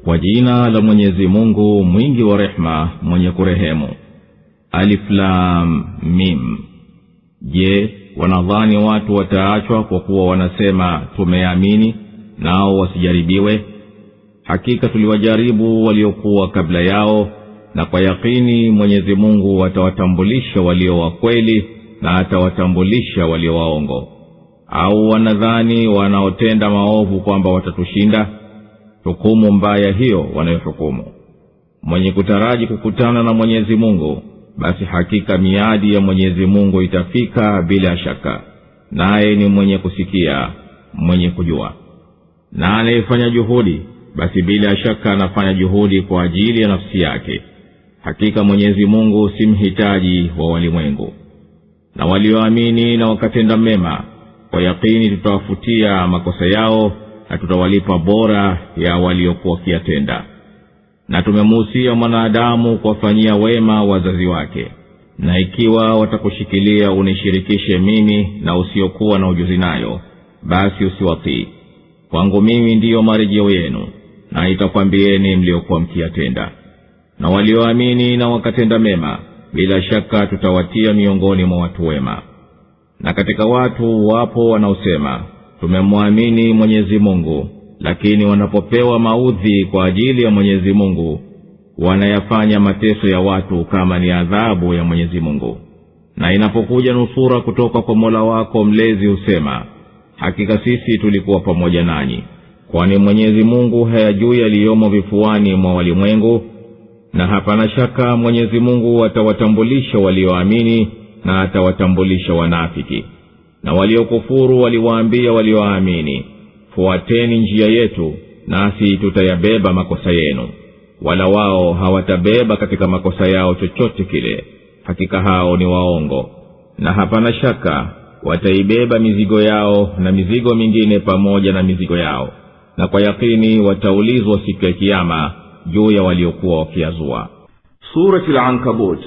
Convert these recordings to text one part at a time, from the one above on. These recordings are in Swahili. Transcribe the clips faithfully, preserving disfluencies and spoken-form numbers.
Kwa jina la Mwenyezi Mungu mwingi wa rehema mwenye kurehemu. Alif Lam Mim. Je, wanadhani watu wataachwa kwa kuwa wanasema tumeamini nao wasijaribiwe? Hakika tuliwajaribu waliokuwa kabla yao, na kwa yakini Mwenyezi Mungu atawatambulisha walio wa kweli na atawatambulisha walio waongo. Au wanadhani wanaotenda maovu kwamba watatushinda? Hukumu mbaya hiyo wanayohukumu. Mwenye kutaraji kukutana na Mwenyezi Mungu, basi hakika miadi ya Mwenyezi Mungu itafika bila shaka, naye ni mwenye kusikia, mwenye kujua. Na anayefanya juhudi, basi bila shaka anafanya juhudi kwa ajili ya nafsi yake. Hakika Mwenyezi Mungu si mhitaji wa walimwengu. Na walioamini na wakatenda mema, kwa yakini tutawafutia makosa yao na tutawalipa bora ya waliokuwa wakiyatenda. Na tumemuhusia mwanadamu kuwafanyia wema wazazi wake, na ikiwa watakushikilia unishirikishe mimi na usiokuwa na ujuzi nayo, basi usiwatii. Kwangu mimi ndiyo marejeo yenu, na nitakwambieni mliokuwa mkiyatenda. Na walioamini na wakatenda mema, bila shaka tutawatia miongoni mwa watu wema. Na katika watu wapo wanaosema tumemwamini Mwenyezi Mungu, lakini wanapopewa maudhi kwa ajili ya Mwenyezi Mungu, wanayafanya mateso ya watu kama ni adhabu ya Mwenyezi Mungu. Na inapokuja nusura kutoka kwa Mola wako mlezi husema, hakika sisi tulikuwa pamoja nanyi. Kwani Mwenyezi Mungu hayajui yaliyomo vifuani mwa walimwengu? Na hapana shaka Mwenyezi Mungu atawatambulisha walioamini na atawatambulisha wanafiki. Na waliokufuru waliwaambia walioamini, fuateni njia yetu nasi tutayabeba makosa yenu. Wala wao hawatabeba katika makosa yao chochote kile. Hakika hao ni waongo. Na hapana shaka wataibeba mizigo yao na mizigo mingine pamoja na mizigo yao. Na kwa yakini wataulizwa siku ya Kiyama juu ya waliokuwa wakiazua. Surati Al-Ankabut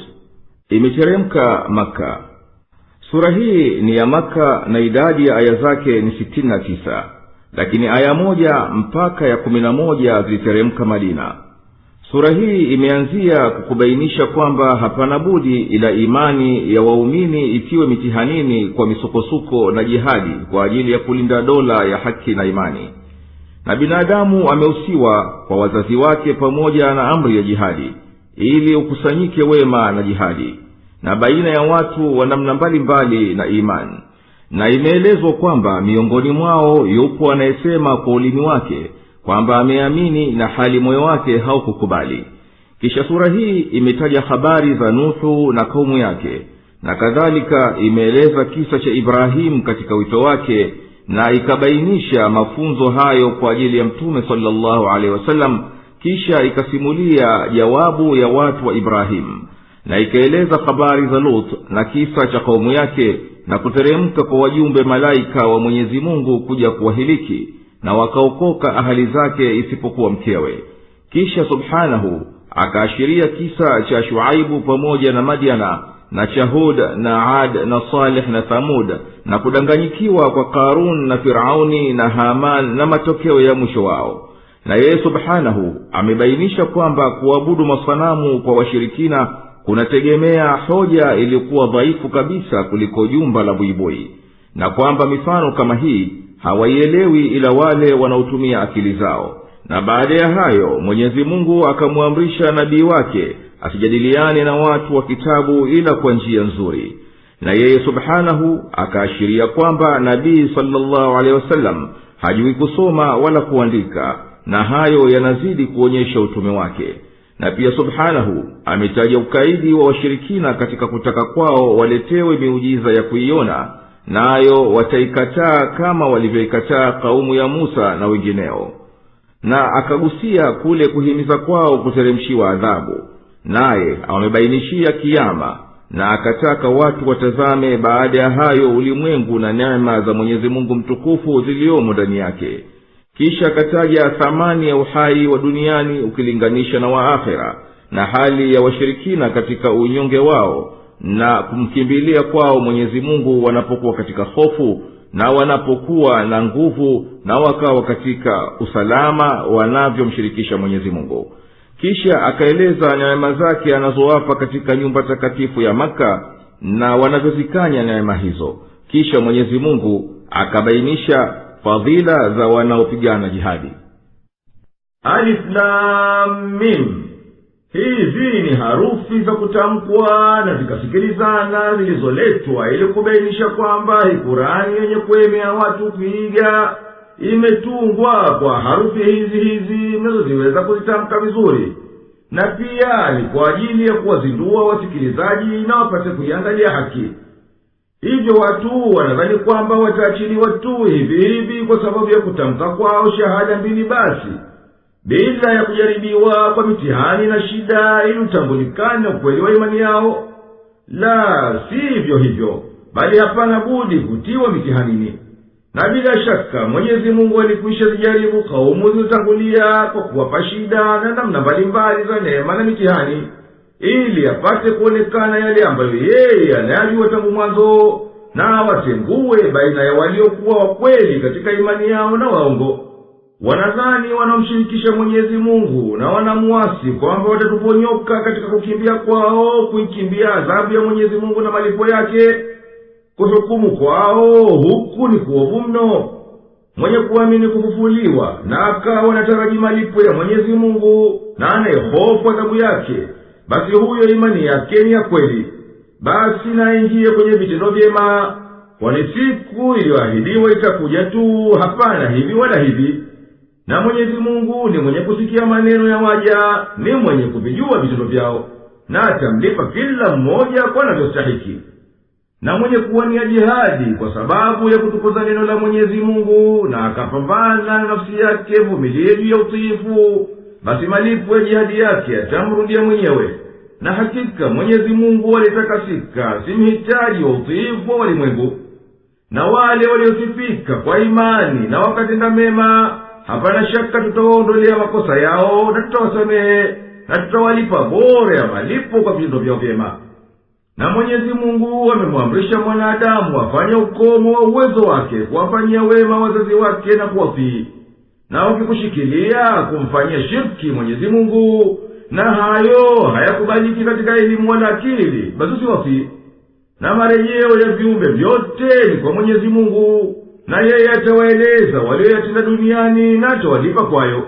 imeteremka Maka. Sura hii ni ya Maka na idadi ya aya zake ni sitini na tisa, lakini aya moja mpaka ya kumi na moja ziliteremka Madina. Sura hii imeanzia kukubainisha kwamba hapana budi ila imani ya waumini itiwe mitihanini kwa misukosuko na jihadi kwa ajili ya kulinda dola ya haki na imani. Na binadamu ameusiwa kwa wazazi wake pamoja na amri ya jihadi, ili ukusanyike wema na jihadi, na baina ya watu wa namna mbalimbali na imani. Na imeelezwa kwamba miongoni mwao yupo anayesema kwa ulimi wake kwamba ameamini na hali moyo wake haukukubali. Kisha sura hii imetaja habari za Nuhu na kaumu yake, na kadhalika imeeleza kisa cha Ibrahim katika wito wake, na ikabainisha mafunzo hayo kwa ajili ya Mtume sallallahu alaihi wasallam. Kisha ikasimulia jawabu ya watu wa Ibrahim, na ikaeleza habari za Lut na kisa cha kaumu yake, na kuteremka kwa wajumbe malaika wa Mwenyezi Mungu kuja kuwahiliki, na wakaokoka ahali zake isipokuwa mkewe. Kisha subhanahu akaashiria kisa cha Shuaibu pamoja na Madiana na Chahud na Ad na Salih na Thamud, na kudanganyikiwa kwa Karun na Firauni na Haman na matokeo ya mwisho wao. Na yeye subhanahu amebainisha kwamba kuabudu masanamu kwa washirikina kunategemea hoja iliyokuwa dhaifu kabisa kuliko jumba la buibui, na kwamba mifano kama hii hawaielewi ila wale wanaotumia akili zao. Na baada ya hayo Mwenyezi Mungu akamwamrisha nabii wake asijadiliane na watu wa kitabu ila kwa njia nzuri. Na yeye subhanahu akaashiria kwamba nabii sallallahu alaihi wasallam hajui kusoma wala kuandika, na hayo yanazidi kuonyesha utume wake. Na pia subhanahu ametaja ukaidi wa washirikina katika kutaka kwao waletewe miujiza ya kuiona, nayo wataikataa kama walivyoikataa kaumu ya Musa na wengineo. Na akagusia kule kuhimiza kwao kuteremshiwa adhabu, naye amebainishia kiyama, na akataka watu watazame baada ya hayo ulimwengu na neema za Mwenyezi Mungu mtukufu ziliomo ndani yake. Kisha akataja thamani ya uhai wa duniani ukilinganisha na wa akhera, na hali ya washirikina katika unyonge wao na kumkimbilia kwao Mwenyezi Mungu wanapokuwa katika hofu, na wanapokuwa na nguvu na wakawa katika usalama wanavyomshirikisha Mwenyezi Mungu. Kisha akaeleza neema zake anazowapa katika nyumba takatifu ya Maka na wanavyozikanya neema hizo. Kisha Mwenyezi Mungu akabainisha fadhila za wanaopigana jihadi. Alif Lam Mim. Hizi ni harufi za kutamkwa na zikasikilizana zilizoletwa ili kubainisha kwamba hii Qur'ani yenye kuemea watu kuiga imetungwa kwa harufi hizi hizi mnazoziweza kuzitamka vizuri, na pia ni kwa ajili ya kuwazindua wasikilizaji na wapate kuiangalia haki. Hivyo watu wanadhani kwamba wataachiliwa tu hivi hivi kwa sababu ya kutamka kwao shahada mbili basi, bila ya kujaribiwa kwa mitihani na shida ili utambulikane ukweli wa imani yao. La, sivyo hivyo, bali hapana budi kutiwa mitihanini. Na bila shaka Mwenyezi Mungu alikwisha zijaribu kaumu zilizotangulia kwa kuwapa shida na namna mbalimbali za neema na mitihani, ili apate kuonekana yale ambayo yeye anayajua tangu mwanzo, na watengue baina ya waliokuwa wa kweli katika imani yao na waongo. Wanadhani wanamshirikisha Mwenyezi Mungu na wanamuasi kwamba watatuponyoka katika kukimbia kwao kuikimbia adhabu ya Mwenyezi Mungu na malipo yake. Kuhukumu kwao huku ni kuovu mno. Mwenye kuamini kufufuliwa na akawa anataraji malipo ya Mwenyezi Mungu na anayehofu adhabu yake, basi huyo imani yake ni ya kweli. Basi na ingie kwenye vitendo vyema, kwani siku iliyoahidiwa itakuja tu, hapana hivi wala hivi. Na Mwenyezi Mungu ni mwenye kusikia maneno ya waja, ni mwenye kuvijua vitendo vyao, na atamlipa kila mmoja kwa anavyostahili. Na mwenye kuwania jihadi kwa sababu ya kutukuza neno la Mwenyezi Mungu na akapambana na nafsi yake vumilivu ya utiifu, basi malipo ya jihadi yake atamrudia mwenyewe. Na hakika Mwenyezi Mungu alitakasika, si mhitaji wa utiifu wa walimwengu. Na wale waliosifika kwa imani na wakatenda mema, hapana shaka tutawaondolea makosa yao na tutawasamehe, na tutawalipa bora ya malipo kwa vitendo vyao vyema. Na Mwenyezi Mungu amemwamrisha mwanadamu afanye ukomo wa uwezo wake kuwafanyia wema wazazi wake na kuwatii. Na ukikushikilia kumfanyia shirki Mwenyezi Mungu, na hayo hayakubaliki katika elimu wala akili, basi usiwatii. Na marejeo ya viumbe vyote ni kwa Mwenyezi Mungu, na yeye atawaeleza walioyatenda duniani na atawalipa kwayo.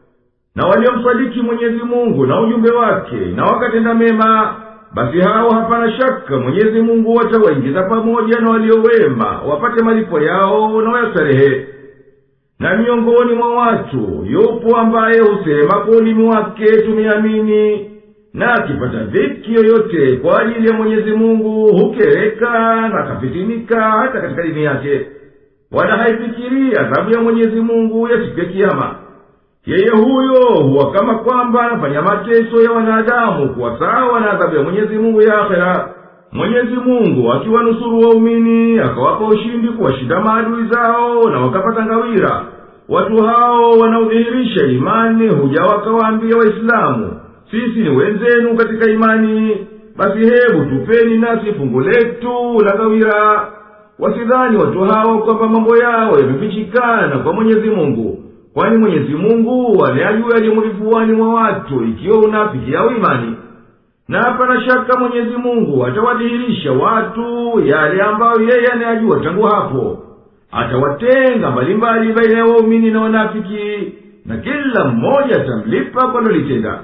Na waliomsadiki Mwenyezi Mungu na ujumbe wake na wakatenda mema, basi hao hapana shaka Mwenyezi Mungu atawaingiza pamoja na waliowema wapate malipo yao na wayastarehe. Na miongoni mwa watu yupo ambaye husema kwa ulimi wake tumeamini, na akipata dhiki yoyote kwa ajili ya Mwenyezi Mungu hukereka na akafitinika hata katika dini yake, wala haifikiria adhabu ya Mwenyezi Mungu ya siku ya Kiyama. Yeye huyo huwa kama kwamba anafanya mateso ya wanadamu kwa sawa na adhabu ya Mwenyezi Mungu ya akhera. Mwenyezi Mungu akiwanusuru waumini akawapa ushindi kuwashinda maadui zao na wakapata ngawira, watu hao wanaodhihirisha imani huja wakawaambia Waislamu, sisi ni wenzenu katika imani, basi hebu tupeni nasi fungu letu la ngawira. Wasidhani watu hao kwamba mambo yao yamefichikana kwa Mwenyezi Mungu, kwani Mwenyezi Mungu anayajua yaliyo vifuani mwa watu, ikiwa unafiki au imani. Na hapana shaka Mwenyezi Mungu atawadhihirisha watu yale ambayo yeye anayajua tangu hapo. Atawatenga mbalimbali baina ya waumini na wanafiki, na kila mmoja atamlipa kwa lolitenda.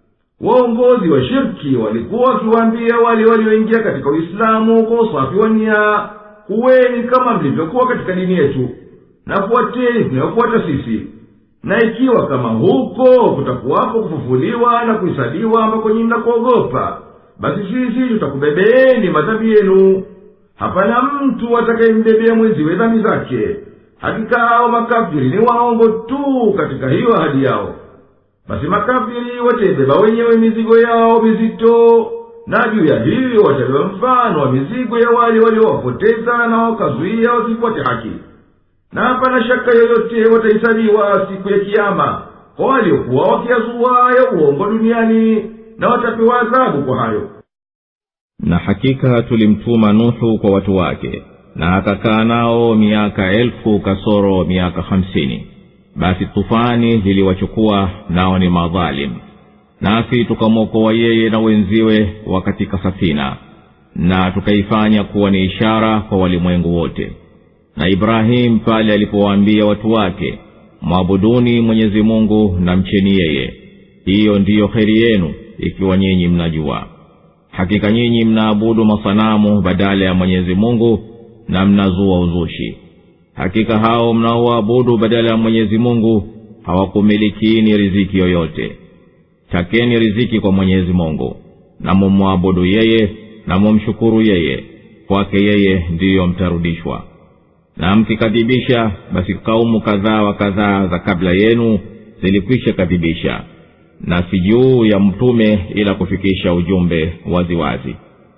Waongozi wa shirki walikuwa wakiwaambia wale walioingia katika Uislamu kwa usafi wa nia, kuweni kama mlivyokuwa katika dini yetu, na fuateni tunayofuata sisi. Na ikiwa kama huko kutakuwapo kufufuliwa na kuhesabiwa ambako nyinyi mnakuogopa, basi sisi tutakubebeeni madhambi yenu. Hapana mtu atakayembebea mwenziwe dhambi zake. Hakika hao makafiri ni waongo tu katika hiyo ahadi yao. Basi makafiri wataibeba wenyewe mizigo yao mizito, na juu ya hiyo watabeba mfano wa mizigo ya wale waliowapoteza na wakazuia wasifuate haki. Na hapana shaka yoyote watahesabiwa siku ya Kiyama kwa waliokuwa wakiazua ya uongo duniani, na watapewa adhabu kwa hayo. Na hakika tulimtuma Nuhu kwa watu wake, na akakaa nao miaka elfu kasoro miaka hamsini. Basi tufani ziliwachukua, nao ni madhalim. Nasi tukamwokoa yeye na wenziwe wa katika safina, na tukaifanya kuwa ni ishara kwa walimwengu wote. Na Ibrahim pale alipowaambia watu wake, mwabuduni Mwenyezi Mungu na mcheni yeye, hiyo ndiyo kheri yenu ikiwa nyinyi mnajua. Hakika nyinyi mnaabudu masanamu badala ya Mwenyezi Mungu na mnazua uzushi. Hakika hao mnaoabudu badala ya Mwenyezi Mungu hawakumilikini riziki yoyote. Takeni riziki kwa Mwenyezi Mungu, na mumwabudu yeye na mumshukuru yeye, kwake yeye ndiyo mtarudishwa. Na mkikadhibisha, basi kaumu kadhaa wa kadhaa za kabla yenu zilikwisha kadhibisha, na si juu ya mtume ila kufikisha ujumbe wazi wazi.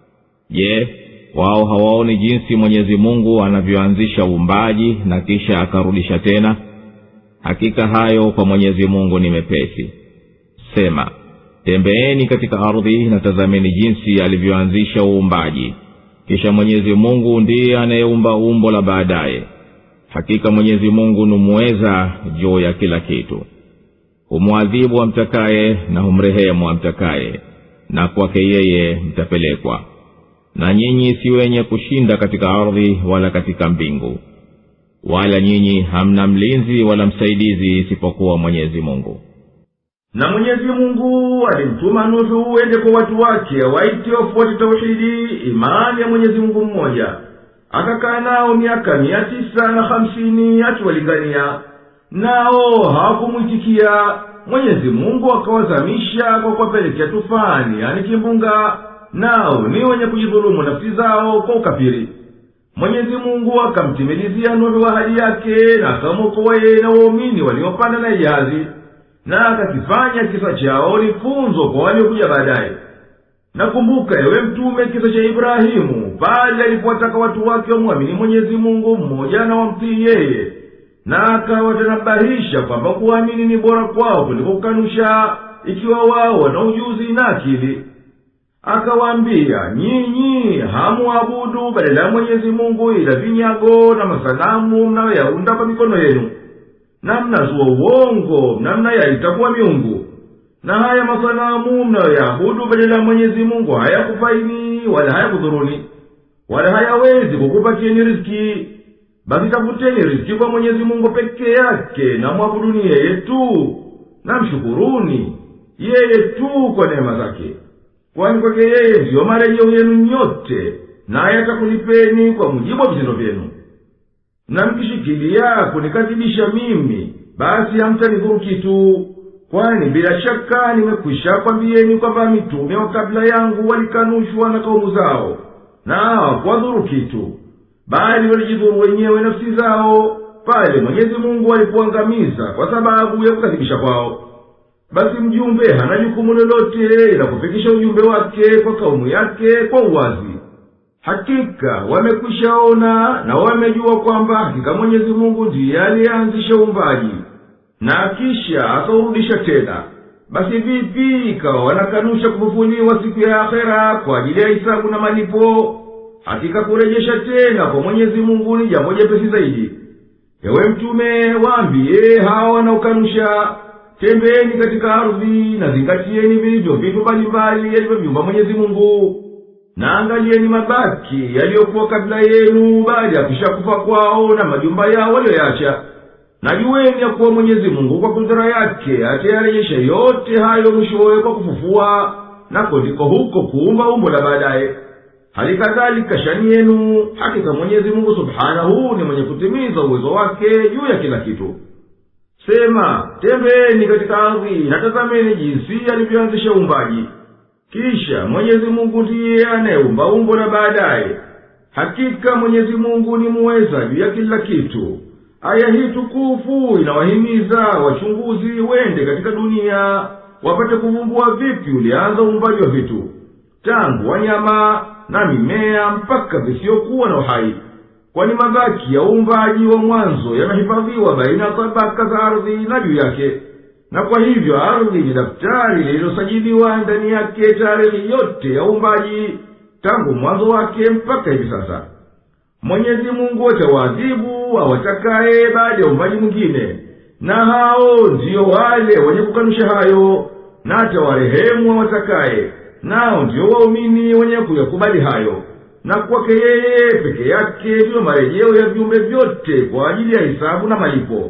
Je, wao hawaoni jinsi Mwenyezi Mungu anavyoanzisha uumbaji na kisha akarudisha tena? Hakika hayo kwa Mwenyezi Mungu ni mepesi. Sema, tembeeni katika ardhi na tazameni jinsi alivyoanzisha uumbaji, kisha Mwenyezi Mungu ndiye anayeumba umbo la baadaye. Hakika Mwenyezi Mungu ni muweza juu ya kila kitu. Humwadhibu amtakaye na humrehemu amtakaye, na kwake yeye mtapelekwa. Na nyinyi si wenye kushinda katika ardhi wala katika mbingu, wala nyinyi hamna mlinzi wala msaidizi isipokuwa Mwenyezi Mungu. Na Mwenyezi Mungu alimtuma Nuhu uende kwa watu wake waite wafuate tauhidi, imani ya Mwenyezi Mungu mmoja. Akakaa nao miaka mia tisa na hamsini akiwalingania, nao hawakumwitikia. Mwenyezi Mungu akawazamisha kwa kuwapelekea tufani, yani kimbunga, nao ni wenye kujidhulumu nafsi zao kwa ukafiri. Mwenyezi Mungu akamtimilizia Nuhu ahadi yake, na akamwokoa yeye na waumini waliopanda na jahazi, na akakifanya kisa chao ni funzo kwa waliokuja baadaye. Nakumbuka ewe mtume kisa cha Ibrahimu pale alipowataka watu wake wamwamini Mwenyezi Mungu mmoja na wamtii yeye, na akawatanabahisha kwamba kuamini ni bora kwao kuliko kukanusha, ikiwa wao wana ujuzi na akili. Akawaambia, nyinyi hamuabudu badala ya Mwenyezi Mungu ila vinyago na masanamu mnayoyaunda kwa mikono yenu, na mnazua uongo na mnayaita kuwa miungu. Na haya masanamu mnayoyaabudu badala ya Mwenyezi Mungu hayakufaini wala hayakudhuruni, wala hayawezi kukupatieni riziki. Basi tafuteni riziki kwa Mwenyezi Mungu peke yake, na mwabuduni yeye tu, na mshukuruni yeye tu kwa neema zake, kwani kwake yeye ndiyo marejeo yenu nyote, naye atakulipeni kwa mujibu wa vitendo vyenu. Na mkishikilia kunikadhibisha mimi, basi hamtanidhuru kitu, kwani bila shaka nimekwisha kwambieni kwamba mitume wa kabla yangu walikanushwa na kaumu zao, na hawakuwadhuru kitu, bali walijidhuru wenyewe nafsi zao pale Mwenyezi Mungu alipoangamiza kwa sababu ya kukadhibisha kwao. Basi mjumbe hana jukumu lolote ila kufikisha ujumbe wake kwa kaumu yake kwa uwazi. Hakika wamekwishaona na wamejua kwamba hakika Mwenyezi Mungu ndiye alianzisha uumbaji na kisha akaurudisha tena. Basi vipi ikawa wanakanusha kufufuliwa siku ya akhera kwa ajili ya hisabu na malipo? Hakika kurejesha tena kwa Mwenyezi Mungu ni jambo jepesi zaidi. Ewe mtume, waambie hawa wanaokanusha, tembeeni katika ardhi na zingatieni vilivyo vitu mbalimbali alivyoviumba Mwenyezi Mungu, na angalieni mabaki yaliyokuwa kabla yenu baada ya kushakufa kwao na majumba yao walioyacha. Na jueni ya kuwa Mwenyezi Mungu kwa kudura yake atayarejesha yote hayo mwishowe kwa kufufua, na ndiko huko kuumba umbo la baadaye. Hali kadhalika shani yenu, hakika Mwenyezi Mungu subhanahu ni mwenye kutimiza uwezo wake juu ya kila kitu. Sema, tembeeni katika ardhi na tazameni jinsi alivyoanzisha uumbaji. Kisha Mwenyezi Mungu ndiye anayeumba umbo la baadaye. Hakika Mwenyezi Mungu ni muweza juu ya kila kitu. Aya hii tukufu inawahimiza wachunguzi wende katika dunia wapate kuvumbua vipi ulianza uumbaji wa vitu, tangu wanyama na mimea mpaka visiokuwa na uhai. Kwani mabaki ya uumbaji wa mwanzo yamehifadhiwa baina tabaka za ardhi na juu yake, na kwa hivyo ardhi ni daftari lililosajiliwa ndani yake tarehe yote ya uumbaji tangu mwanzo wake mpaka hivi sasa. Mwenyezi Mungu atawaadhibu awatakaye baada ya umbaji mwingine, na hao ndio wale wenye kukanusha hayo, na atawarehemu awatakaye, nao ndio waumini wenye kuyakubali hayo. Na kwake yeye peke yake ndio marejeo ya viumbe vyote kwa ajili ya hisabu na malipo.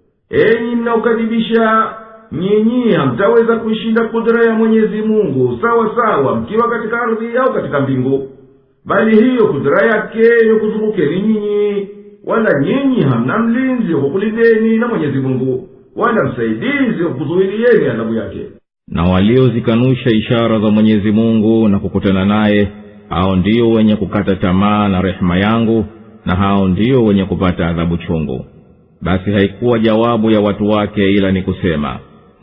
Enyi mnaokadhibisha, nyinyi hamtaweza kuishinda kudra ya Mwenyezi Mungu sawa sawa mkiwa katika ardhi au katika mbingu, bali hiyo kudra yake ni kuzungukeni nyinyi, wala nyinyi hamna mlinzi wa kukulindeni na Mwenyezi Mungu, wala msaidizi wa kuzuilieni adhabu yake. Na waliozikanusha ishara za Mwenyezi Mungu na kukutana naye, hao ndio wenye kukata tamaa na rehema yangu, na hao ndio wenye kupata adhabu chungu. Basi haikuwa jawabu ya watu wake ila ni kusema,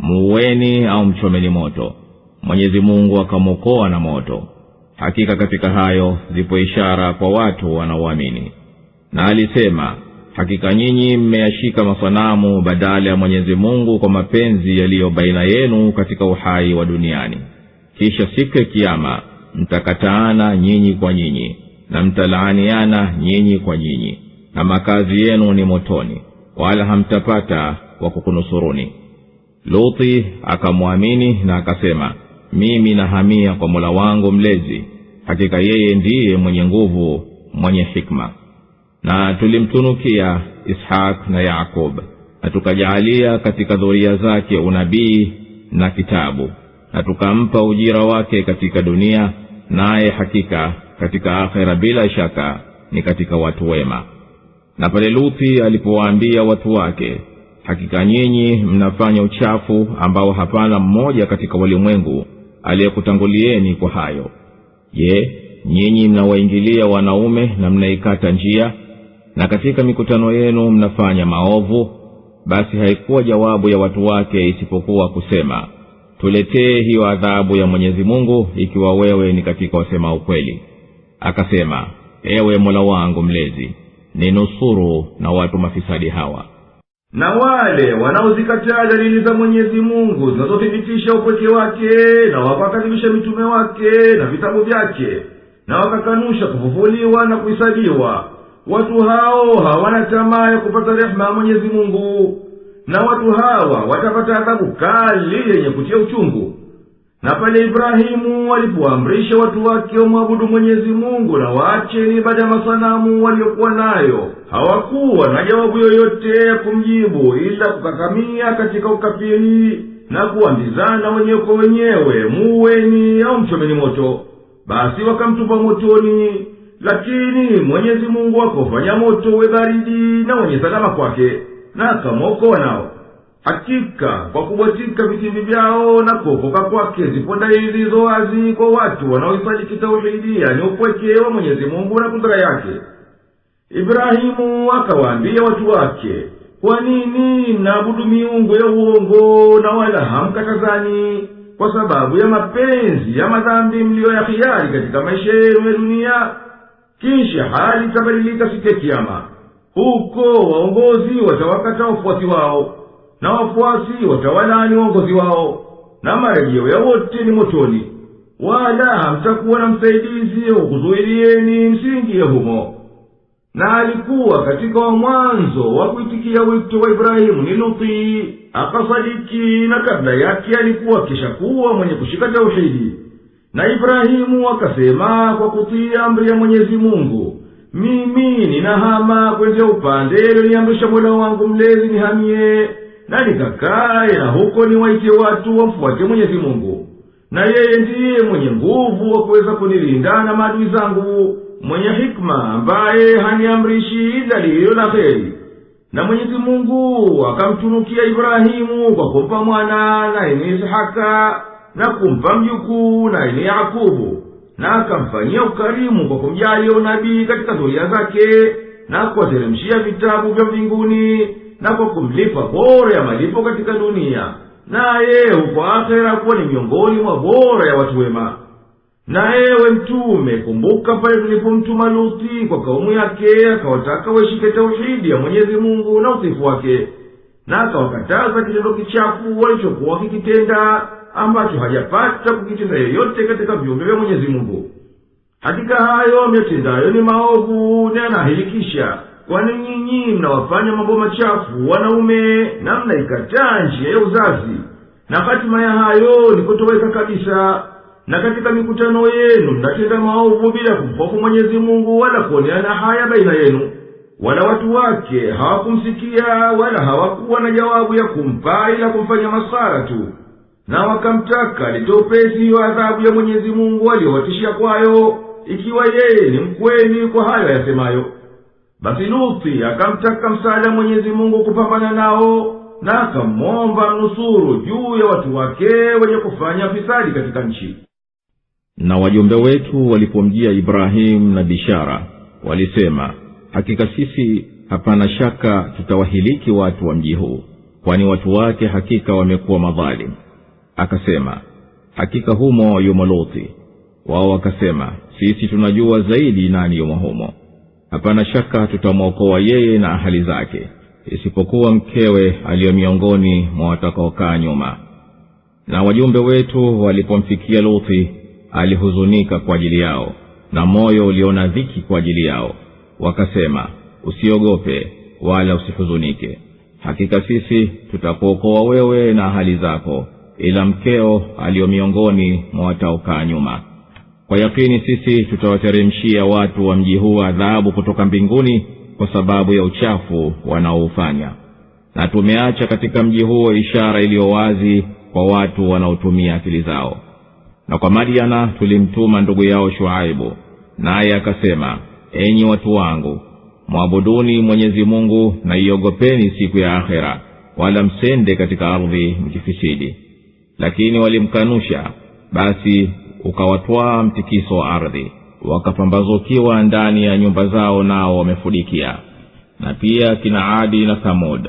muueni au mchomeni moto. Mwenyezi Mungu akamwokoa na moto. Hakika katika hayo zipo ishara kwa watu wanaoamini. Na alisema, hakika nyinyi mmeyashika masanamu badala ya Mwenyezi Mungu kwa mapenzi yaliyo baina yenu katika uhai wa duniani. Kisha siku ya kiyama mtakataana nyinyi kwa nyinyi, na mtalaaniana nyinyi kwa nyinyi, na makazi yenu ni motoni, wala hamtapata wa kukunusuruni. Luti akamwamini na akasema, mimi nahamia kwa Mola wangu mlezi, hakika yeye ndiye mwenye nguvu, mwenye hikma. Na tulimtunukia Ishaq na Yakub, na tukajaalia katika dhuria zake unabii na kitabu, na tukampa ujira wake katika dunia, naye hakika katika akhera bila shaka ni katika watu wema. Na pale Luti alipowaambia watu wake, hakika nyinyi mnafanya uchafu ambao hapana mmoja katika walimwengu aliyekutangulieni kwa hayo. Je, nyinyi mnawaingilia wanaume na mnaikata njia, na katika mikutano yenu mnafanya maovu? Basi haikuwa jawabu ya watu wake isipokuwa kusema, tuletee hiyo adhabu ya Mwenyezi Mungu ikiwa wewe ni katika wasema ukweli. Akasema, ewe Mola wangu mlezi, ninusuru na watu mafisadi hawa. Na wale wanaozikataa dalili za Mwenyezi Mungu zinazothibitisha upweke wake, na wakakadhibisha mitume wake na vitabu vyake, na wakakanusha kufufuliwa na kuhesabiwa, watu hao hawana tamaa ya kupata rehema ya Mwenyezi Mungu, na watu hawa watapata adhabu kali yenye kutia uchungu. Na pale Ibrahimu alipoamrisha watu wake wamwabudu Mwenyezi Mungu na waache ibada ya masanamu waliokuwa nayo, hawakuwa na jawabu yoyote ya kumjibu ila kukakamia katika ukafiri na kuambizana wenyewe kwa wenyewe, muweni au mchomeni moto. Basi wakamtupa motoni, lakini Mwenyezi Mungu akafanya moto uwe baridi na wenye salama kwake, na akamwokoa nao. Hakika kwa kubwatika vitimbi vyao na kuokoka kwake zipo dalili zilizo wazi kwa watu wanaoisadiki tauhidi, yani upweke wa Mwenyezi Mungu na kudra yake. Ibrahimu akawaambia watu wake, kwa nini mnaabudu miungu ya uongo na wala hamkatazani kwa sababu ya mapenzi ya madhambi mliyoyahiari katika maisha yenu ya dunia? Kisha hali itabadilika siku ya kiyama, huko waongozi watawakata wafuasi wao, na wafuasi watawalaani waongozi wao, na marejeo ya wote ni motoni, wala hamtakuwa na msaidizi wa kuzuilieni msingi ya humo. Na alikuwa katika wa mwanzo wa kuitikia wito wa Ibrahimu ni Luti, akasadiki, na kabla yake alikuwa kishakuwa mwenye kushika tauhidi. Na Ibrahimu akasema kwa kutii amri ya Mwenyezi Mungu, mimi ninahama kwenda upande aliyoniamrisha Mola wangu mlezi nihamie, na nikakae na huko niwaite watu wamfuate Mwenyezi Mungu. Na yeye ndiye mwenye nguvu wa kuweza kunilinda na maadui zangu, mwenye hikma ambaye haniamrishi ila lililo la kheri. Na Mwenyezi Mungu akamtunukia Ibrahimu kwa kumpa mwana na ni Ishaka, na kumpa mjukuu na ni Yakubu, na akamfanyia ukarimu kwa kumjalia unabii katika dhuria zake, na kuwateremshia vitabu vya mbinguni, na kwa kumlipa bora ya malipo katika dunia, naye huko akhera kuwa ni miongoni mwa bora ya watu wema. Na ewe mtume, kumbuka pale tulipomtuma Luti kwa kaumu yake, akawataka waishike tauhidi ya Mwenyezi Mungu na utiifu wake, na akawakataza kitendo kichafu walichokuwa wakikitenda, ambacho hajapata kukitenda yoyote katika viumbe vya Mwenyezi Mungu. hakika hayo myatendayo ni maovu na yanahilikisha, kwani nyinyi mnawafanya mambo machafu wanaume na mnaikataa njia ya uzazi, na hatima ya hayo ni kutoweka kabisa. Na katika mikutano yenu mnatenda maovu bila kumhofu Mwenyezi Mungu wala kuoneana haya baina yenu. Wala watu wake hawakumsikia wala hawakuwa na jawabu ya kumpa ila kumfanya masara tu, na wakamtaka litopezi wa adhabu ya Mwenyezi Mungu aliyowatishia kwayo, ikiwa yeye ni mkweli kwa hayo yasemayo. Basi Luthi akamtaka msaada Mwenyezi Mungu kupambana nao, na akamwomba mnusuru juu ya watu wake wenye kufanya fisadi katika nchi. Na wajumbe wetu walipomjia Ibrahim na bishara, walisema, hakika sisi hapana shaka tutawahiliki watu wa mji huu, kwani watu wake hakika wamekuwa madhalim. Akasema, hakika humo yumo Luthi. Wao wakasema, sisi tunajua zaidi nani yumo humo. Hapana shaka tutamwokoa yeye na ahali zake, isipokuwa mkewe aliyo miongoni mwa watakaokaa nyuma. Na wajumbe wetu walipomfikia Luthi, alihuzunika kwa ajili yao, na moyo uliona dhiki kwa ajili yao. Wakasema, usiogope wala usihuzunike, hakika sisi tutakuokoa wewe na ahali zako, ila mkeo aliyo miongoni mwa wataokaa nyuma. Kwa yakini sisi tutawateremshia watu wa mji huu adhabu kutoka mbinguni kwa sababu ya uchafu wanaoufanya, na tumeacha katika mji huo ishara iliyo wazi kwa watu wanaotumia akili zao. Na kwa Madiana tulimtuma ndugu yao Shuaibu, naye akasema, enyi watu wangu, mwabuduni Mwenyezi Mungu na iogopeni siku ya akhera, wala msende katika ardhi mkifisidi. Lakini walimkanusha, basi ukawatwaa mtikiso wa ardhi, wakapambazukiwa ndani ya nyumba zao nao wamefudikia. Na pia kina Adi na Thamud,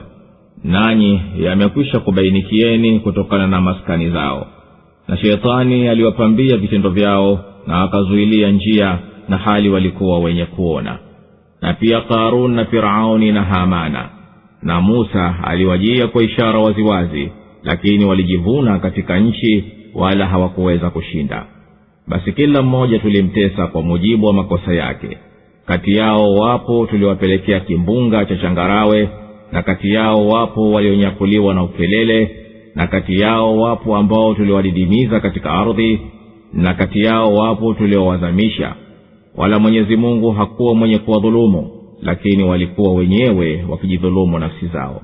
nanyi yamekwisha kubainikieni kutokana na maskani zao. Na Shetani aliwapambia vitendo vyao na akazuilia njia, na hali walikuwa wenye kuona. Na pia Karun na Firauni na Hamana. Na Musa aliwajia kwa ishara waziwazi, lakini walijivuna katika nchi wala hawakuweza kushinda. Basi kila mmoja tulimtesa kwa mujibu wa makosa yake. Kati yao wapo tuliwapelekea kimbunga cha changarawe, na kati yao wapo walionyakuliwa na ukelele, na kati yao wapo ambao tuliwadidimiza katika ardhi, na kati yao wapo tuliowazamisha. Wala Mwenyezi Mungu hakuwa mwenye kuwadhulumu, lakini walikuwa wenyewe wakijidhulumu nafsi zao.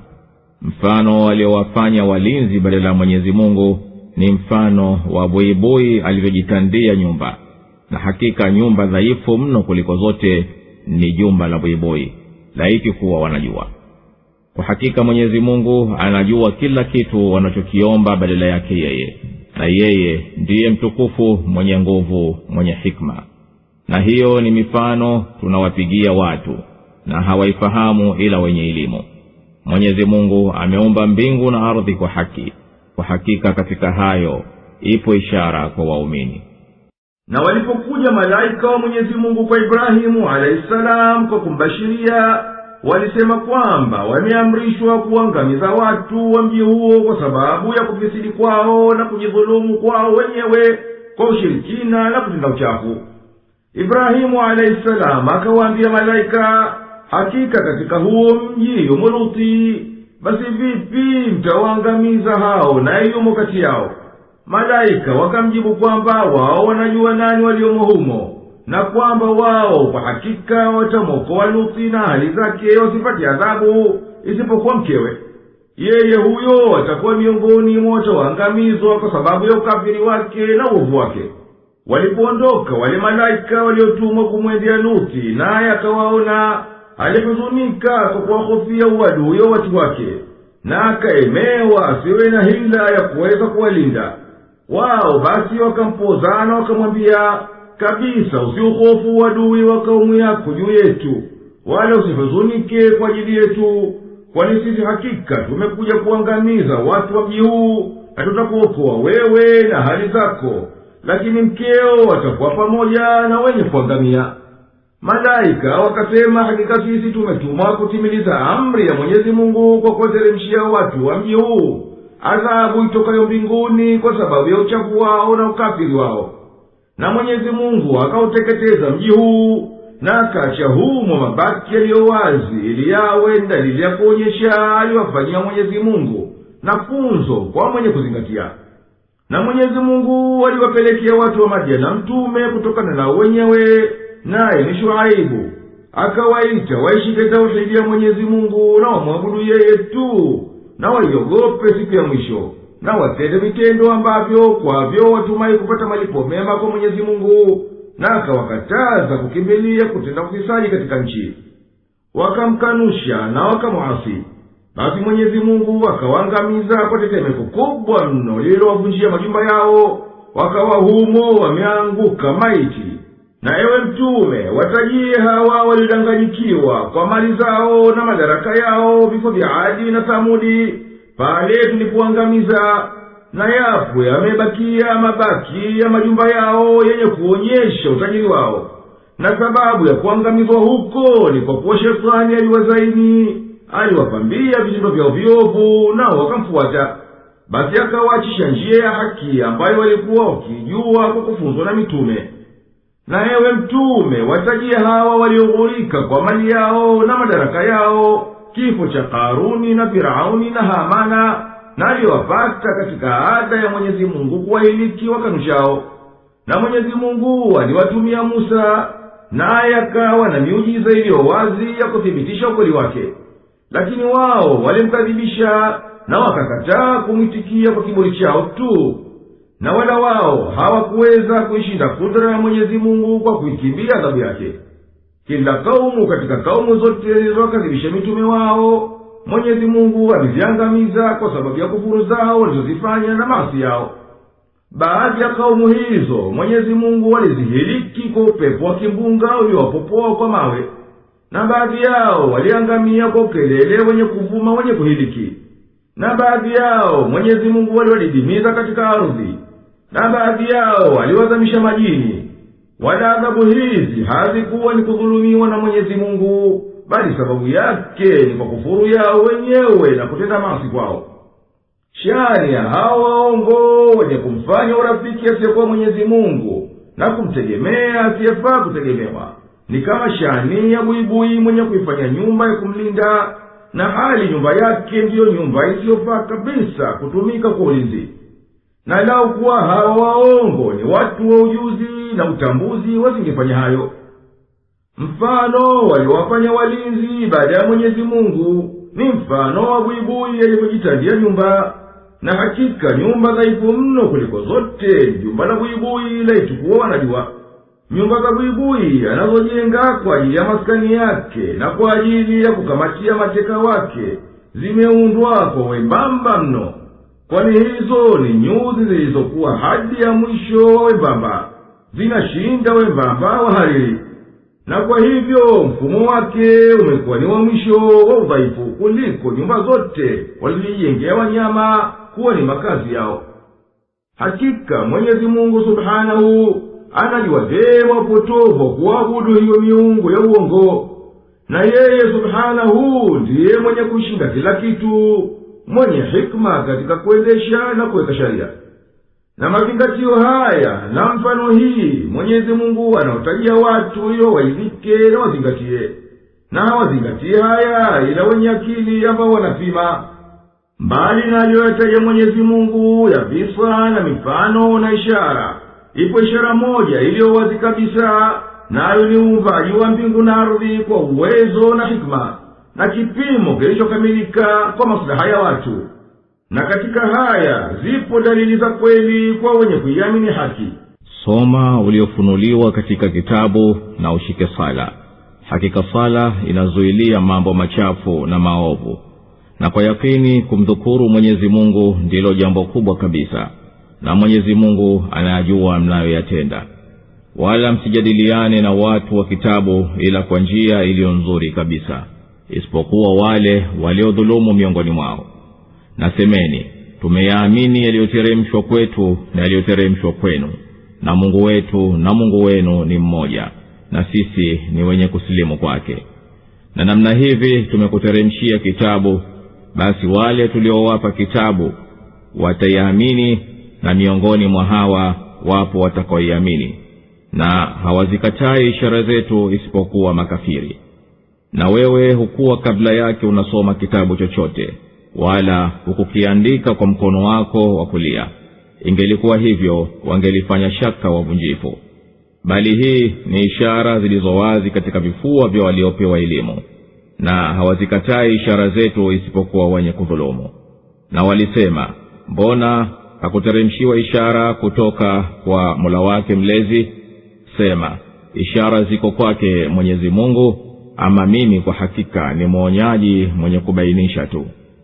Mfano waliowafanya walinzi badala ya Mwenyezi Mungu ni mfano wa buibui alivyojitandia nyumba, na hakika nyumba dhaifu mno kuliko zote ni jumba la buibui, laiti kuwa wanajua. Kwa hakika Mwenyezi Mungu anajua kila kitu wanachokiomba badala yake yeye, na yeye ndiye mtukufu mwenye nguvu mwenye hikma. Na hiyo ni mifano tunawapigia watu, na hawaifahamu ila wenye elimu. Mwenyezi Mungu ameumba mbingu na ardhi kwa haki, kwa hakika katika hayo ipo ishara kwa waumini. Na walipokuja malaika wa Mwenyezi Mungu kwa Ibrahimu alayhi salam kwa kumbashiria, walisema kwamba wameamrishwa kuangamiza watu wa mji huo kwa sababu ya kufisidi kwao na kujidhulumu kwao wenyewe kwa ushirikina na kutenda uchafu. Ibrahimu alayhi salam akawaambia malaika, hakika katika huo mji yumo Luthi, basi vipi mtawaangamiza hao na yumo kati yao? Malaika wakamjibu kwamba wao wanajua nani waliomo humo, na kwamba wao kwa hakika watamwokoa Luthi na hali zake wasipate adhabu isipokuwa mkewe. Yeye huyo atakuwa miongoni mwa wataoangamizwa kwa sababu ya ukafiri wake na uovu wake. Walipoondoka wale malaika waliotumwa kumwendea Luthi, naye akawaona, alihuzunika kwa kuwahofia uadui wa watu wake, na akaemewa asiwe na hila ya kuweza kuwalinda. Wao basi wakampozana wakamwambia, kabisa usiuhofu uadui wa kaumu yako juu yetu, wala usihuzunike kwa ajili yetu, kwani sisi hakika tumekuja kuangamiza watu wa mji huu, na tutakuokoa wewe na hali zako, lakini mkeo watakuwa pamoja na wenye kuangamia. Malaika wakasema, hakika sisi tumetumwa kutimiliza amri ya Mwenyezi Mungu kwa kuwateremshia watu wa mji huu adhabu itokayo mbinguni kwa sababu ya uchafu wao na ukafiri wao. Na Mwenyezi Mungu akauteketeza mji huu, na akacha humo mabaki yaliyo wazi, ili yawe dalili ya kuonyesha aliwafanyia Mwenyezi Mungu na funzo kwa mwenye kuzingatia. Na Mwenyezi Mungu aliwapelekea watu wa Madiana mtume kutokana na wenyewe, naye ni Shuaibu. Akawaita waishike tauhidi ya Mwenyezi Mungu na wamwabudu yeye tu, na waiogope siku ya mwisho, na watende vitendo ambavyo kwavyo watumai kupata malipo mema kwa Mwenyezi Mungu. Na akawakataza kukimbilia kutenda ufisadi katika nchi. Wakamkanusha na wakamuasi, basi Mwenyezi Mungu akawaangamiza kwa tetemeko kubwa mno lililowavunjia majumba yao, wakawa humo wameanguka maiti. Na ewe Mtume, watajie hawa walidanganyikiwa kwa mali zao na madaraka yao vifo vya Adi na Thamudi pale tulipoangamiza, na yapo yamebakia mabaki ya majumba yao yenye kuonyesha utajiri wao. Na sababu ya kuangamizwa huko ni kwa kuwa Shetani aliwazaini, aliwapambia vitendo vyao viovu, nao wakamfuata. Basi akawaachisha njia ya haki ambayo walikuwa wakijua kwa kufunzwa na mitume. Na ewe Mtume, watajia hawa walioghurika kwa mali yao na madaraka yao kifo cha Karuni na Firauni na Hamana, na aliwapata katika ada ya Mwenyezi Mungu kuwahiliki wakanushao. Na Mwenyezi Mungu aliwatumia Musa, naye akawa na miujiza iliyo wazi ya kuthibitisha ukweli wake. Lakini wao walimkadhibisha na wakakataa kumwitikia kwa kiburi chao tu, na wala wao hawakuweza kuishinda kudra ya Mwenyezi Mungu kwa kuikimbia adhabu yake. Kila kaumu katika kaumu zote zilizowakadhibisha mitume wao, Mwenyezi Mungu aliziangamiza kwa sababu ya kufuru zao walizozifanya na maasi yao. Baadhi ya kaumu hizo Mwenyezi Mungu alizihiliki kwa upepo wa kimbunga uliowapopoa kwa mawe, na baadhi yao waliangamia kwa ukelele wenye kuvuma wenye kuhiliki. Na baadhi yao Mwenyezi Mungu aliwadidimiza katika ardhi, na baadhi yao aliwazamisha majini. Wala adhabu hizi hazikuwa ni kudhulumiwa na Mwenyezi Mungu, bali sababu yake ni kwa kufuru yao wenyewe na kutenda maasi kwao. Shani ya hao waongo wenye kumfanya urafiki asiyekuwa Mwenyezi Mungu na kumtegemea asiyefaa kutegemewa ni kama shani ya buibui mwenye kuifanya nyumba ya kumlinda, na hali nyumba yake ndiyo nyumba isiyofaa kabisa kutumika kwa ulinzi. Na lau kuwa hawa waongo ni watu wa ujuzi na utambuzi, wasingefanya hayo. Mfano waliowafanya walinzi baada ya Mwenyezi Mungu ni mfano wa buibui alipojitandia nyumba. Na hakika nyumba dhaifu mno kuliko zote ni jumba la buibui, laitukuwa wanajua. Nyumba za buibui anazojenga kwa ajili ya maskani yake na kwa ajili ya kukamatia mateka wake zimeundwa kwa wembamba mno, kwani hizo ni nyuzi zilizokuwa hadi ya mwisho wa wembamba, zinashinda wembamba wa hariri. Na kwa hivyo mfumo wake umekuwa ni wa mwisho wa udhaifu kuliko nyumba zote walizojengea wanyama kuwa ni makazi yao. Hakika Mwenyezi Mungu Subhanahu anajua vyema upotovu kuabudu hiyo miungu ya uongo, na yeye Subhanahu ndiye mwenye kushinda kila kitu, mwenye hikma katika kuendesha na kuweka sharia. Na mazingatio haya na mfano hii Mwenyezi Mungu anaotajia watu hiyo waizike na wazingatie, na hawazingatie haya ila wenye akili ambao wanapima. Mbali na aliyoyataja Mwenyezi Mungu ya visa na mifano na ishara, ipo ishara moja iliyo wazi kabisa, nayo ni uumbaji wa mbingu na ardhi kwa uwezo na hikma na kipimo kilichokamilika kwa maslaha ya watu. Na katika haya zipo dalili za kweli kwa wenye kuiamini haki. Soma uliofunuliwa katika kitabu na ushike sala. Hakika sala inazuilia mambo machafu na maovu, na kwa yakini kumdhukuru Mwenyezi Mungu ndilo jambo kubwa kabisa, na Mwenyezi Mungu anayajua mnayoyatenda. Wala msijadiliane na watu wa kitabu ila kwa njia iliyo nzuri kabisa, isipokuwa wale waliodhulumu miongoni mwao. Na semeni, tumeyaamini yaliyoteremshwa kwetu na yaliyoteremshwa kwenu, na Mungu wetu na Mungu wenu ni mmoja, na sisi ni wenye kusilimu kwake. Na namna hivi tumekuteremshia kitabu, basi wale tuliowapa kitabu watayaamini, na miongoni mwa hawa wapo watakaoiamini, na hawazikatai ishara zetu isipokuwa makafiri. Na wewe hukuwa kabla yake unasoma kitabu chochote, wala hukukiandika kwa mkono wako wa kulia. Ingelikuwa hivyo wangelifanya shaka wavunjifu. Bali hii ni ishara zilizowazi katika vifua vya waliopewa elimu, na hawazikatai ishara zetu isipokuwa wenye kudhulumu. Na walisema, mbona hakuteremshiwa ishara kutoka kwa Mola wake mlezi? Sema, ishara ziko kwake Mwenyezi Mungu, ama mimi kwa hakika ni mwonyaji mwenye kubainisha tu.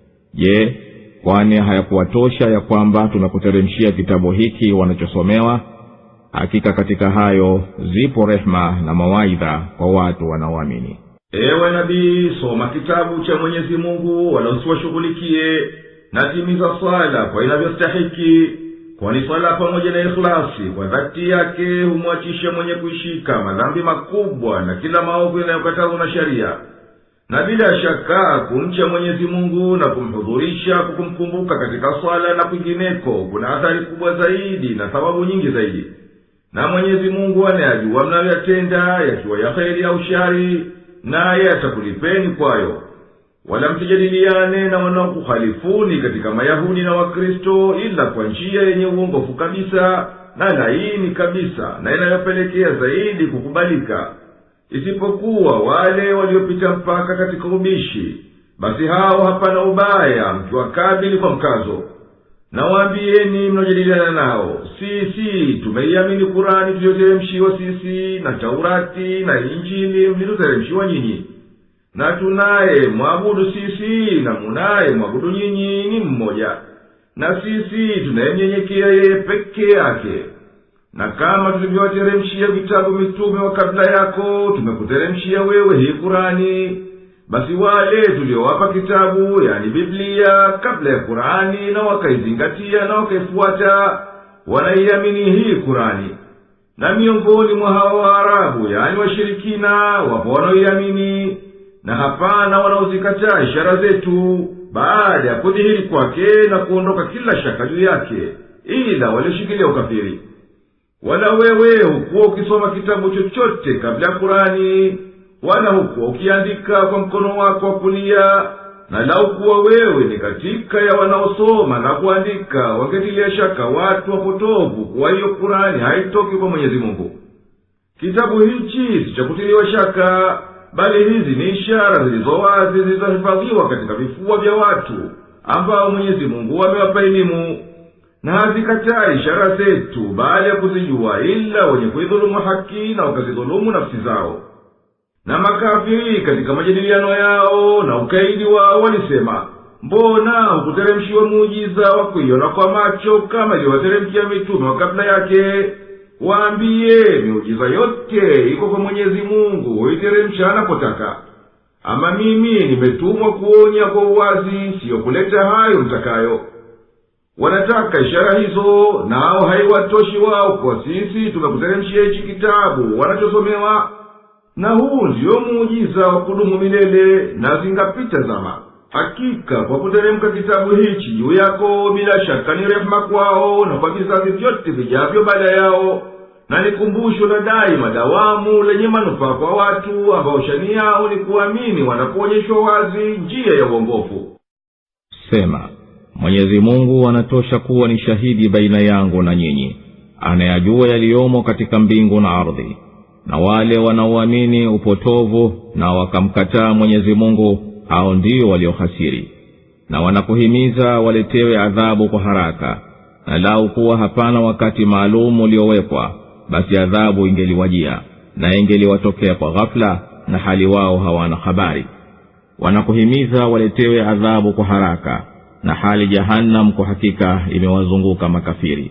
Je, kwani hayakuwatosha ya kwamba tunakuteremshia kitabu hiki wanachosomewa? Hakika katika hayo zipo rehma na mawaidha kwa watu wanaoamini. Ewe nabii, soma kitabu cha Mwenyezi Mungu wala usiwashughulikie, na timiza swala kwa inavyostahiki, kwani swala pamoja na ikhlasi kwa dhati yake humwachisha mwenye kuishika madhambi makubwa na kila maovu yanayokatazwa na sharia. Na bila shaka kumcha Mwenyezi Mungu na kumhudhurisha kukumkumbuka katika swala na kwingineko kuna athari kubwa zaidi na thawabu nyingi zaidi. Na Mwenyezi Mungu anayajua mnayoyatenda, yakiwa ya kheri au shari, naye atakulipeni kwayo. Wala msijadiliane na wanaokukhalifuni katika Mayahudi na Wakristo ila kwa njia yenye uongofu kabisa na laini kabisa na inayopelekea zaidi kukubalika, isipokuwa wale waliopita mpaka katika ubishi. Basi hao hapana ubaya mkiwakabili kwa mkazo. Na waambieni mnojadiliana nao, sisi tumeiamini Kurani tuliyoteremshiwa sisi, na Taurati na Injili mlizoteremshiwa nyinyi, na tunaye mwabudu sisi na munaye mwabudu nyinyi ni mmoja, na sisi tunayemnyenyekea yeye peke yake. Na kama tulivyowateremshia vitabu mitume wa kabla yako, tumekuteremshia wewe hii Kurani. Basi wale tuliowapa kitabu, yani Biblia, kabla ya Kurani na wakaizingatia na wakaifuata, wanaiamini hii Kurani. Na miongoni mwa hao Waarabu, yani washirikina, wapo wanaoiamini, na hapana wanaozikataa ishara zetu baada ya kudhihiri kwake na kuondoka kila shaka juu yake, ila walioshikilia ukafiri. Wala wewe hukuwa ukisoma kitabu chochote kabla ya Kurani, wala hukuwa ukiandika kwa mkono wako wa kulia, na lau kuwa wewe ni katika ya wanaosoma na kuandika, wangetilia shaka watu wapotovu kuwa hiyo Kurani haitoki kwa Mwenyezi Mungu. Kitabu hichi si cha kutiliwa shaka, bali hizi ni ishara zilizowazi zilizohifadhiwa katika vifua vya watu ambao Mwenyezi Mungu amewapa elimu. Na hazikatai ishara zetu baada ya kuzijua ila wenye kuidhulumu haki na wakazidhulumu nafsi zao. Na makafiri katika majadiliano yao na ukaidi wao walisema, mbona hukuteremshiwa muujiza wa kuiona kwa macho kama iliwateremkia mitume wa kabla yake? Waambie, miujiza yote iko kwa Mwenyezi Mungu, huiteremsha anapotaka. Ama mimi nimetumwa kuonya kwa uwazi, siyo kuleta hayo mtakayo. Wanataka ishara hizo, nao haiwatoshi wao kwa sisi tumekuteremshia hichi kitabu wanachosomewa. Na huu ndio muujiza wa kudumu milele na zingapita zama. Hakika kwa kuteremka kitabu hichi juu yako bila shaka ni rehema kwao na kwa vizazi vyote vijavyo baada yao, na ni kumbusho la daima dawamu lenye manufaa kwa watu ambao shani yao ni kuamini wanapoonyeshwa wazi njia ya uongofu. Sema, Mwenyezi Mungu anatosha kuwa ni shahidi baina yangu na nyinyi, anayajua yaliyomo katika mbingu na ardhi. Na wale wanaoamini upotovu na wakamkataa Mwenyezi Mungu, hao ndio waliohasiri. Na wanakuhimiza waletewe adhabu kwa haraka, na lau kuwa hapana wakati maalum uliowekwa, basi adhabu ingeliwajia na ingeliwatokea kwa ghafla, na hali wao hawana habari. Wanakuhimiza waletewe adhabu kwa haraka, na hali Jahannam kwa hakika imewazunguka makafiri.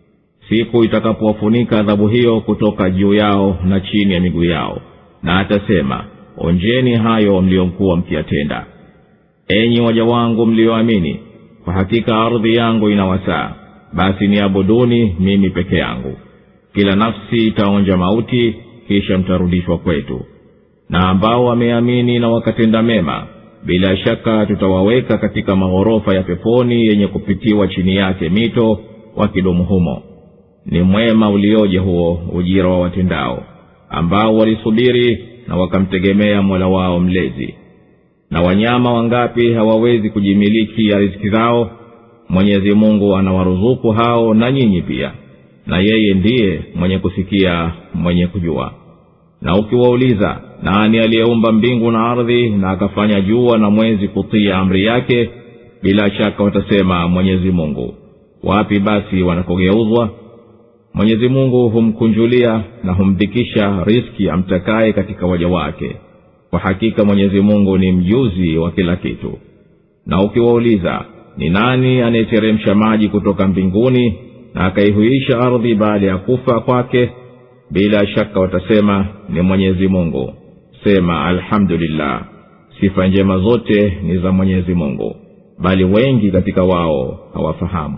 Siku itakapowafunika adhabu hiyo kutoka juu yao na chini ya miguu yao, na atasema, onjeni hayo mliokuwa mkiyatenda. Enyi waja wangu mlioamini, kwa hakika ardhi yangu inawasaa, basi niabuduni mimi peke yangu. Kila nafsi itaonja mauti, kisha mtarudishwa kwetu. Na ambao wameamini na wakatenda mema, bila shaka tutawaweka katika maghorofa ya peponi yenye kupitiwa chini yake mito, wakidumu humo. ni mwema ulioje huo ujira wa watendao, ambao walisubiri na wakamtegemea Mola wao mlezi. Na wanyama wangapi hawawezi kujimiliki ya riziki zao? Mwenyezi Mungu anawaruzuku hao na nyinyi pia, na yeye ndiye mwenye kusikia, mwenye kujua. Na ukiwauliza, nani aliyeumba mbingu na ardhi na akafanya jua na mwezi kutii amri yake, bila shaka watasema Mwenyezi Mungu. Wapi basi wanakogeuzwa? Mwenyezi Mungu humkunjulia na humdhikisha riziki amtakaye katika waja wake. Kwa hakika Mwenyezi Mungu ni mjuzi wa kila kitu. Na ukiwauliza, ni nani anayeteremsha maji kutoka mbinguni na akaihuisha ardhi baada ya kufa kwake, bila shaka watasema ni Mwenyezi Mungu. Sema alhamdulillah, sifa njema zote ni za Mwenyezi Mungu, bali wengi katika wao hawafahamu.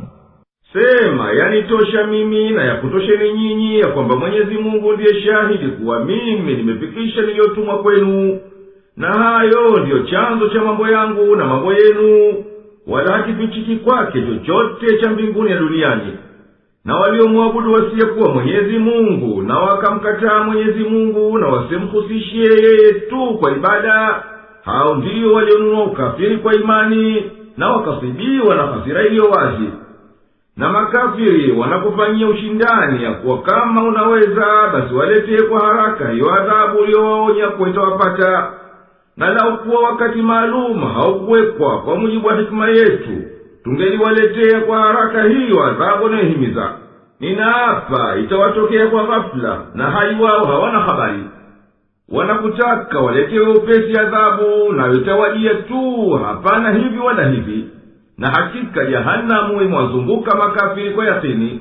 Sema, yani tosha mimi na ya kutosheni nyinyi ya kwamba Mwenyezi Mungu ndiye shahidi kuwa mimi nimefikisha niliyotumwa kwenu, na hayo ndiyo chanzo cha mambo yangu na mambo yenu, wala hakifichiki kwake chochote cha mbinguni na duniani. Na waliomwabudu wasiyekuwa Mwenyezi Mungu na wakamkataa Mwenyezi Mungu na wasimhusishie yeye tu kwa ibada, hao ndio walionunua ukafiri kwa imani na wakasibiwa na hasira iliyo wazi. Na makafiri wanakufanyia ushindani ya kuwa kama unaweza basi waletee kwa haraka hiyo adhabu uliyowaonya kuwa itawapata. Na lau kuwa wakati maalum haukuwekwa kwa mujibu wa hikma yetu, tungeliwaletea kwa haraka hiyo adhabu inayohimiza. Ninaapa itawatokea kwa ghafla na hali wao hawana habari. Wanakutaka waletewe upesi adhabu na itawajia tu, hapana hivi wala hivi. Na hakika jahanamu imewazunguka makafiri kwa yakini.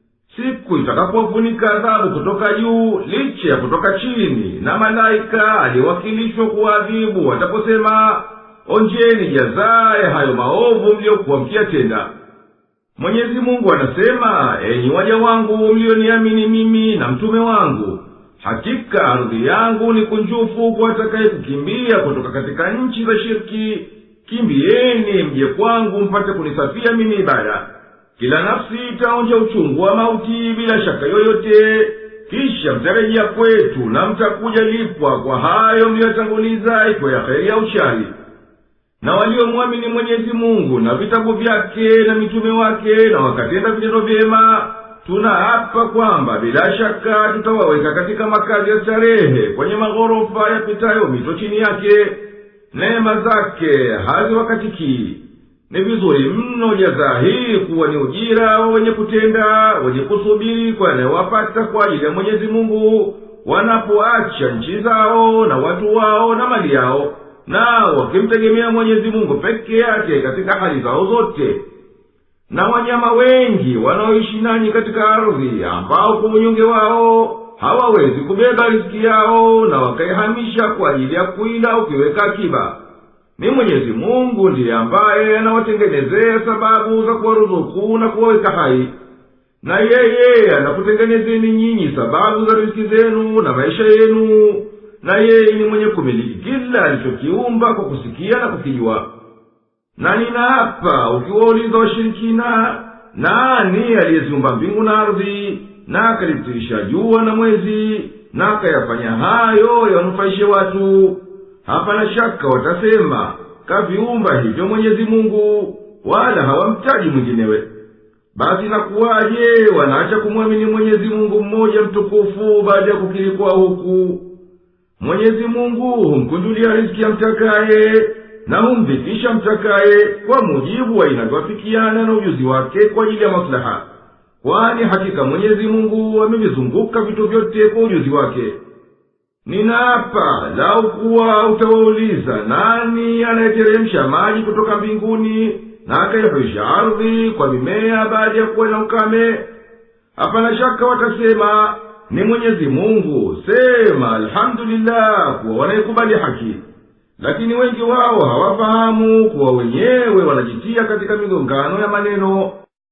Siku itakapofunika adhabu kutoka juu licha ya kutoka chini, na malaika aliwakilishwa kuadhibu wataposema, onjeni jazaa ya hayo maovu mliokuwa mkiyatenda. Mwenyezi Mungu anasema, enyi waja wangu mlioniamini mimi na mtume wangu, hakika ardhi yangu ni kunjufu kwa atakaye kukimbia kutoka katika nchi za shirki. Kimbieni mje kwangu mpate kunisafia mimi ibada. Kila nafsi itaonja uchungu wa mauti bila shaka yoyote, kisha mtarejea kwetu na mtakuja lipwa kwa hayo mliyotanguliza, iko ya kheri au shari. Na waliomwamini Mwenyezi Mungu na vitabu vyake na mitume wake na wakatenda vitendo vyema, tunaapa kwamba bila shaka tutawaweka katika makazi ya starehe kwenye maghorofa yapitayo mito chini yake. Neema zake haziwakatiki. Ni vizuri mno jazaa hii kuwa ni ujira wa wenye kutenda, wenye kusubiri kwa yanayowapata kwa ajili ya Mwenyezi Mungu, wanapoacha nchi zao na watu wao na mali yao, na wakimtegemea Mwenyezi Mungu peke yake katika hali zao zote. Na wanyama wengi wanaoishi nanyi katika ardhi, ambao kwa unyonge wao hawawezi kubeba riziki yao na wakaihamisha kwa ajili ya kuila ukiweka akiba, ni Mwenyezi Mungu ndiye ambaye anawatengenezea sababu za kuwaruzuku na kuwaweka hai. Na yeye anakutengenezeni nyinyi sababu za riziki zenu na maisha yenu, na yeye ni mwenye kumiliki kila alichokiumba kwa kusikia na kukijua. Na ninaapa, ukiwauliza washirikina, nani aliyeziumba mbingu na ardhi, na akalitirisha jua na mwezi, na akayafanya hayo yanufaishe watu, hapana shaka watasema, kaviumba hivyo Mwenyezi Mungu, wala hawamtaji mwinginewe. Basi nakuwaje wanaacha kumwamini Mwenyezi Mungu mmoja mtukufu baada ya kukiri kwa huku? Mwenyezi Mungu humkunjulia riziki ya mtakaye na humdhikisha mtakaye kwa mujibu wa inavyoafikiana na ujuzi wake kwa ajili ya maslaha. Kwani hakika Mwenyezi Mungu amevizunguka vitu vyote kwa ujuzi wake. Ninaapa, lau kuwa utawauliza, nani anayeteremsha maji kutoka mbinguni na akaihuisha ardhi kwa mimea baada ya kuwa na ukame, hapana shaka watasema ni Mwenyezi Mungu. Sema alhamdulillah kuwa wanaikubali haki. Lakini wengi wao hawafahamu kuwa wenyewe wanajitia katika migongano ya maneno.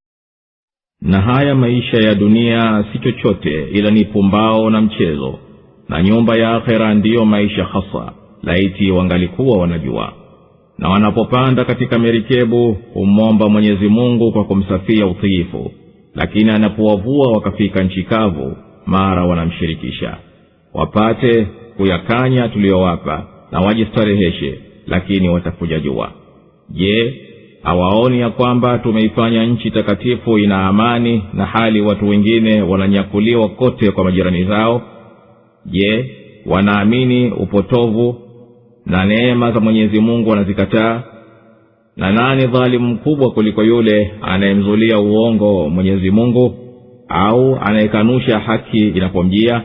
Na haya maisha ya dunia si chochote ila ni pumbao na mchezo, na nyumba ya akhera ndiyo maisha hasa, laiti wangalikuwa wanajua. Na wanapopanda katika merikebu humomba Mwenyezi Mungu kwa kumsafia utiifu, lakini anapowavua wakafika nchi kavu, mara wanamshirikisha. Wapate kuyakanya tuliyowapa na wajistareheshe, lakini watakuja jua. Je, hawaoni ya kwamba tumeifanya nchi takatifu ina amani, na hali watu wengine wananyakuliwa kote kwa majirani zao? Je, wanaamini upotovu na neema za Mwenyezi Mungu wanazikataa? Na nani dhalimu mkubwa kuliko yule anayemzulia uongo Mwenyezi Mungu, au anayekanusha haki inapomjia?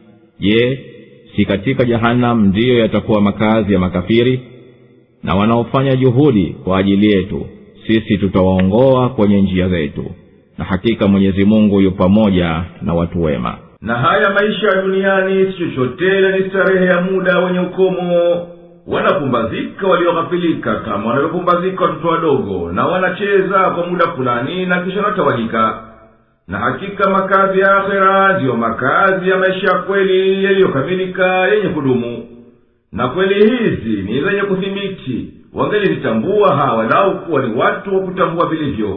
Je, si katika Jahannam ndiyo yatakuwa makazi ya makafiri? Na wanaofanya juhudi kwa ajili yetu, sisi tutawaongoa kwenye njia zetu, na hakika Mwenyezi Mungu yu pamoja na watu wema. Na haya maisha ya duniani si chochote ni starehe ya muda wenye ukomo. Wanapumbazika walioghafilika kama wanavyopumbazika watoto wadogo, na wanacheza kwa muda fulani na kisha wanatawanyika. Na hakika makazi ya akhera ndiyo makazi ya maisha ya kweli yaliyokamilika yenye kudumu. Na kweli hizi ni zenye kuthibiti, wangelizitambua hawa lau kuwa ni watu wa kutambua vilivyo.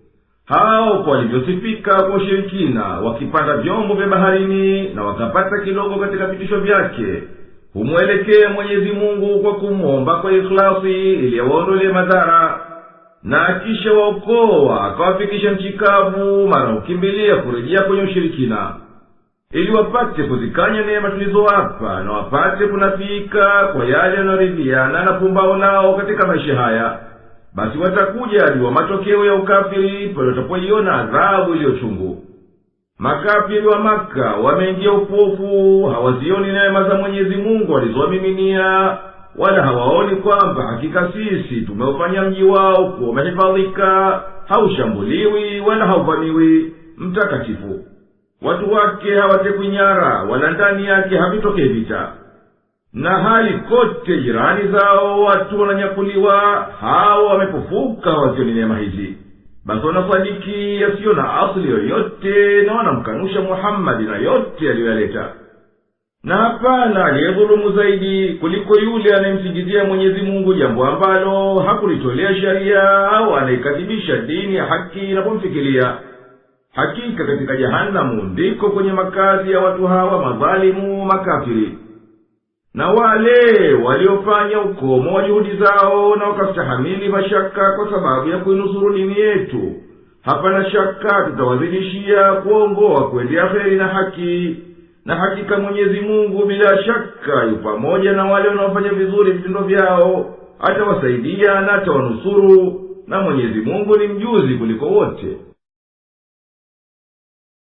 Hao kwa walivyosifika kwa ushirikina, wakipanda vyombo vya baharini na wakapata kidogo katika vitisho vyake, humwelekea Mwenyezi Mungu kwa kumwomba kwa ikhlasi ili awaondolee madhara. Na kisha waokoa akawafikisha nchi kavu, mara ukimbilia kurejea kwenye ushirikina, ili wapate kuzikanya neema tulizowapa, na wapate kunafika kwa yale yanayoridhiana na pumbao lao katika maisha haya. Basi watakuja jua matokeo ya ukafiri pale watapoiona adhabu iliyochungu. Makafiri wa Maka wameingia upofu, hawazioni neema za Mwenyezi Mungu alizowamiminia, wala hawaoni kwamba hakika sisi tumeufanya mji wao kuwa umehifadhika, haushambuliwi wala hauvamiwi, mtakatifu. Watu wake hawatekwi nyara, wala ndani yake havitokei vita. Na hali kote jirani zao watu wananyakuliwa, hao wamepofuka hawazioni neema hizi. Basi wanasadiki yasiyo na asili yoyote, na wanamkanusha Muhammadi na yote aliyoyaleta. Na hapana aliyedhulumu zaidi kuliko yule anayemsingizia Mwenyezi Mungu jambo ambalo hakulitolea sharia, au anaikadhibisha dini ya haki inapomfikiria. Hakika katika Jahanamu ndiko kwenye makazi ya watu hawa madhalimu makafiri. Na wale waliofanya ukomo wa juhudi zao na wakastahamili mashaka kwa sababu ya kuinusuru dini yetu, hapana shaka tutawazidishia kuongoa kuendea kheri na haki. Na hakika Mwenyezi Mungu bila shaka yu pamoja na wale wanaofanya vizuri vitendo vyao, atawasaidia na atawanusuru, na Mwenyezi Mungu ni mjuzi kuliko wote.